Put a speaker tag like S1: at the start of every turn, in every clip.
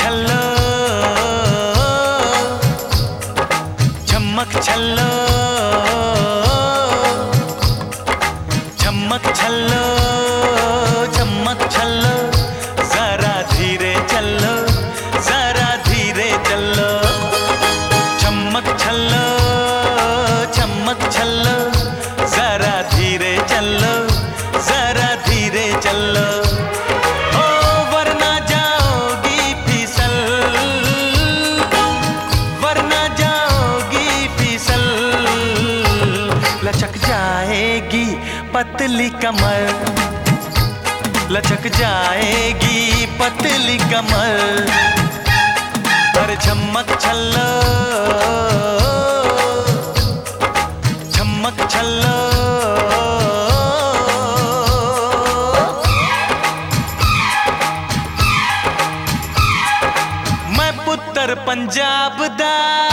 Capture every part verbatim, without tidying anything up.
S1: छल्लो झमक छल्लो झमक छल्लो झमक छल्लो जरा धीरे चलो जरा धीरे चलो झमक छल्लो झमक छल्लो जरा धीरे चलो जरा धीरे चलो ओ वरना जाओगी फिसल वरना जाओगी फिसल लचक जाएगी पतली कमर लचक जाएगी पतली कमर पर झमक छल्लो झमक छल्लो मैं पुत्तर पंजाब दा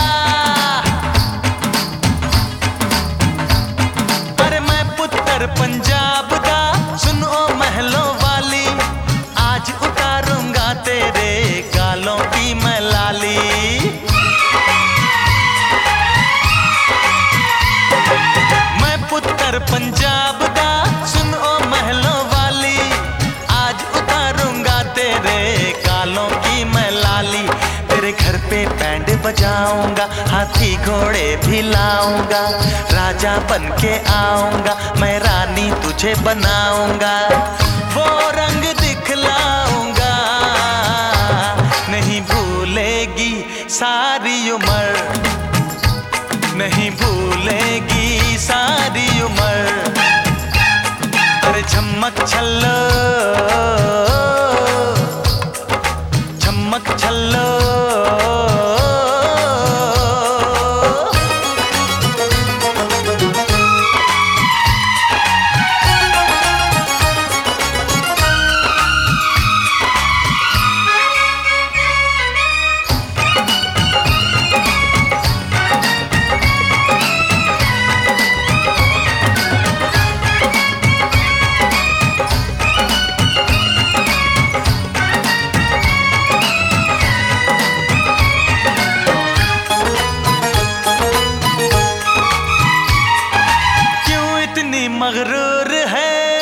S1: अरे मैं पुत्तर पंजाब दा सुन ओ महलों वाली आज उतारूंगा तेरे गालों की मैं लाली मैं पुत्तर पंजाब दा सुन ओ महलों वाली आज उतारूंगा तेरे गालों की मैं लाली तेरे घर पे बैंड बजाऊंगा हाथी घोड़े भी लाऊंगा राजा बन के आऊंगा मैं रानी तुझे बनाऊंगा वो रंग दिखलाऊंगा नहीं भूलेगी सारी उम्र नहीं भूलेगी सारी उम्र अरे झमक छल्लो झमक छल्लो मगरूर है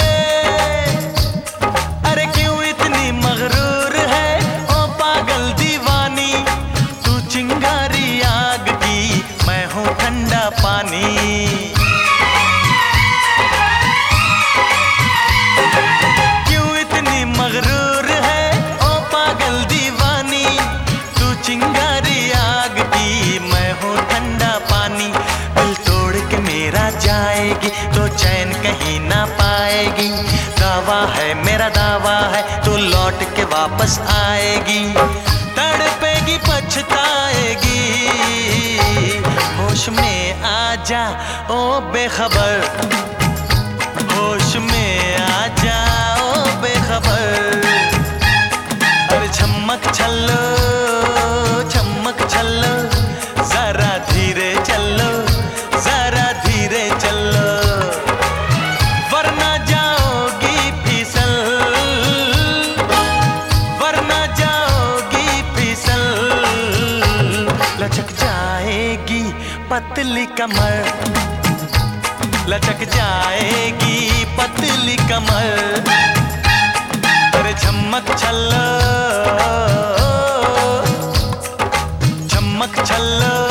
S1: अरे क्यों इतनी मगरूर है ओ पागल दीवानी तू चिंगारी आग की मैं हूँ ठंडा पानी क्यों इतनी मगरूर है ओ पागल दीवानी तू चिंगारी आग की मैं हूँ ठंडा पानी दिल तोड़ के मेरा जाएगी तो चैन कहीं ना पाएगी दावा है मेरा दावा है तू लौट के वापस आएगी तड़पेगी पछताएगी होश में आजा ओ बेखबर होश में आजा ओ बेखबर अरे झमक छल्लो झमक छल्लो जरा धीरे चलो जरा धीरे चलो वरना जाओगी फिसल वरना जाओगी फिसल लचक जाएगी पतली कमर लचक जाएगी पतली कमर अरे झमक छल्लो झमक छल्लो